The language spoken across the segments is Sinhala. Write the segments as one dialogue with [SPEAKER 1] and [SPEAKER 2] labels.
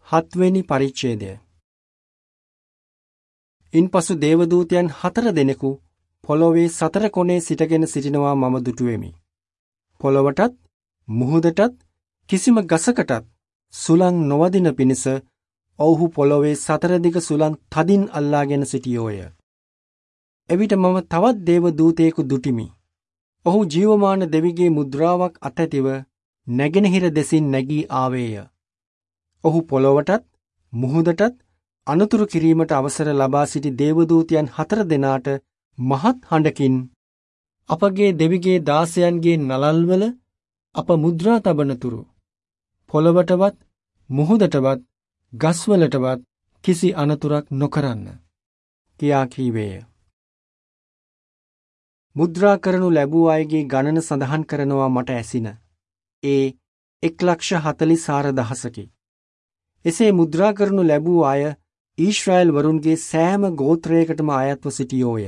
[SPEAKER 1] 7වෙනි පරිච්ඡේදය. ඉන්පසු දේවදූතයන් 4 දෙනෙකු පොළොවේ 4 කොනේ සිටගෙන සිටිනවා මම දුටුවෙමි. පොළොවටත් මුහුදටත් කිසිම ගසකටත් සුළං නොවදින පිණිස ඔවුහු පොළොවේ 4 දිග සුළං තදින් අල්ලාගෙන සිටියෝය. එවිට මම තවත් දේවදූතයෙකු දුටිමි. ඔහු ජීවමාන දෙවිගේ මුද්‍රාවක් අතැතිව නැගෙනහිර දෙසින් නැගී ආවේය. ඔහු පොළොවටත් මුහුදටත් අනුතුරු කිරීමට අවසර ලබා සිටි දේවදූතයන් 4 දෙනාට මහත් හඬකින් අපගේ දෙවිගේ දාසයන්ගේ නළල්වල අප මුද්‍රා තබනතුරු පොළොවටවත් මුහුදටවත් ගස්වලටවත් කිසි අනතුරක් නොකරන්න කියා කීවේය. මුද්‍රා කරනු ලැබූ අයගේ ගණන සඳහන් කරනවා මට ඇසින. ඒ 1,40,000කි. එසේ මුද්‍රා කරනු ලැබූ අය ඊශ්‍රායල් වරුන්ගේ සෑම ගෝත්‍රයකටම අයත්ව සිටියෝය.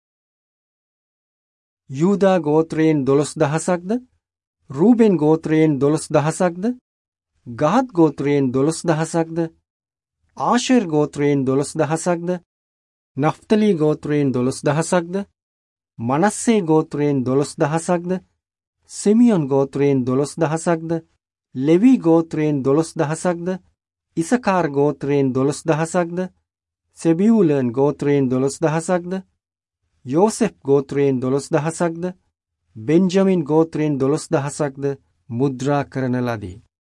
[SPEAKER 1] යූදා ගෝත්‍රයෙන් 12,000ක්ද, රූබෙන් ගෝත්‍රයෙන් 12,000ක්ද, ගාද් ගෝත්‍රයෙන් 12,000ක්ද, ආෂර් ගෝත්‍රයෙන් 12,000ක්ද, නෆ්තලි ගෝත්‍රයෙන් 12,000ක්ද, මනස්සේ ගෝත්‍රයෙන් 12,000ක්ද, සිමියොන් ගෝත්‍රයෙන් 12,000ක්ද, ලෙවි ගෝත්‍රයෙන් 12,000ක්ද, ඉසකාර් ගෝත්‍රයෙන් 12,000ක්ද, සෙබියුලන් ගෝත්‍රයෙන් 12,000ක්ද, යෝසෙෆ් ගෝත්‍රයෙන් 12,000ක්ද, බෙන්ජමින් ගෝත්‍රයෙන් 12,000ක්ද මුද්‍රා කරන ලදී.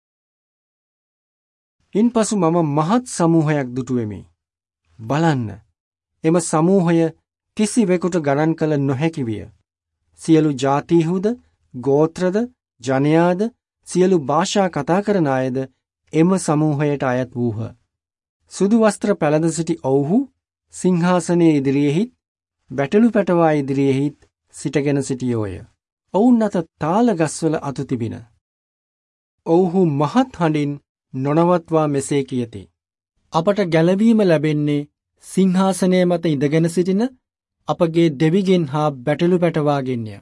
[SPEAKER 1] ඉන්පසු මම මහත් සමූහයක් දුටුවෙමි. බලන්න, එම සමූහය කිසිවෙකුට ගණන් කළ නොහැකි විය. සියලු ජාතීහුද, ගෝත්‍රද, ජනයාද, සියලු භාෂා කතා කරන අයද එම සමූහයට අයත් වූහ. සුදු වස්ත්‍ර පැළඳ සිටි ඔවුහු සිංහාසනයේ ඉදිරියෙහිත් බැටළු පැටවා ඉදිරියෙහිත් සිටගෙන සිටියෝය. ඔවුන් අත තාල ගස්වල අතු තිබින. ඔවුහු මහත් හඬින් නොනවත්වා මෙසේ කියති. අපට ගැලවීම ලැබෙන්නේ සිංහාසනය මත ඉඳගෙන සිටින අපගේ දෙවිගෙන් හා බැටළු පැටවාගෙන්ය.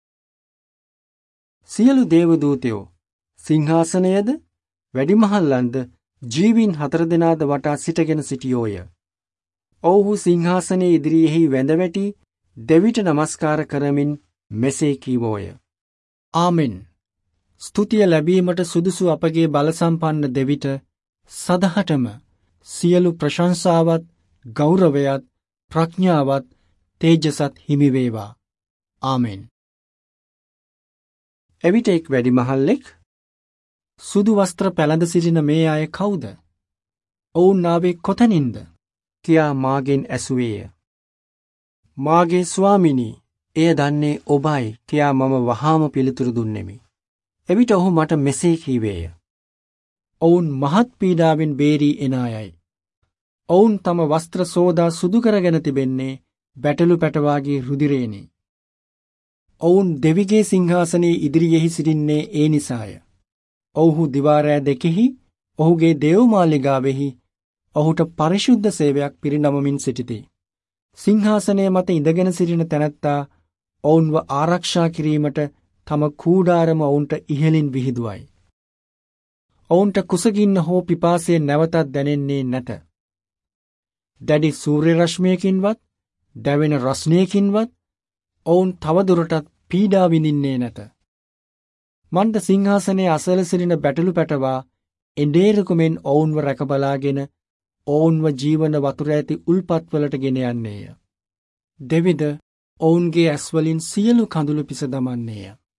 [SPEAKER 1] සියලු දේවදූතයෝ සිංහාසනයද වැඩිමහල්ලන්ද ජීවීන් 4 දෙනාද වටා සිටගෙන සිටියෝය. ඔවුහු සිංහාසනයේ ඉදිරියෙහි වැඳ වැටි දෙවිට නමස්කාර කරමින් මෙසේ කීවෝය. ආමෙන්. ස්තුතිය ලැබීමට සුදුසු අපගේ බලසම්පන්න දෙවිට සදහටම සියලු ප්‍රශංසාවත්, ගෞරවයත්, ප්‍රඥාවත්, තේජසත් හිමි වේවා. ආමෙන්. එවිට එක් වැඩිමහල්ලෙක් සුදු වස්ත්‍ර පැළඳ සිටින මේ අය කවුද? ඔවුන් ආවේ කොතැනින්ද? කියා මාගෙන් ඇසුවේය. මාගේ ස්වාමිනී, එය දන්නේ ඔබයි කියා මම වහාම පිළිතුරු දුන්නෙමි. එවිට ඔහු මට මෙසේ කීවේය. ඔවුන් මහත් පීඩාවෙන් බේරී එන අයයි. ඔවුන් තම වස්ත්‍ර සෝදා සුදු කරගෙන තිබෙන්නේ බැටළු පැටවාගේ රුධිරයෙනි. ඔවුන් දෙවිගේ සිංහාසනයේ ඉදිරියෙහි සිටින්නේ ඒ නිසාය. ඔවුහු දිවාරෑ දෙකෙහි ඔහුගේ දේවමාලිගාවෙහි ඔහුට පරිශුද්ධ සේවයක් පිරිනමමින් සිටිති. සිංහාසනය මත ඉඳගෙන සිටින තැනැත්තා ඔවුන්ව ආරක්ෂා කිරීමට තම කූඩාරම ඔවුන්ට ඉහළින් විහිදුවයි. ඔවුන්ට කුසගින්න හෝ පිපාසය නැවතත් දැනෙන්නේ නැත. දැඩි සූර්ය රශ්මියකින්වත් දැවෙන රස්නයකින්වත් ඔවුන් තවදුරටත් පීඩා විඳින්නේ නැත. මන්ද සිංහාසනයේ අසල සිටින බැටළු පැටවා එඬේරකුමෙන් ඔවුන්ව රැකබලාගෙන ඔවුන්ව ජීවන වතුර ඇති උල්පත්වලට ගෙන යන්නේය. දෙවිද ඔවුන්ගේ ඇස්වලින් සියලු කඳුළු පිස දමන්නේය.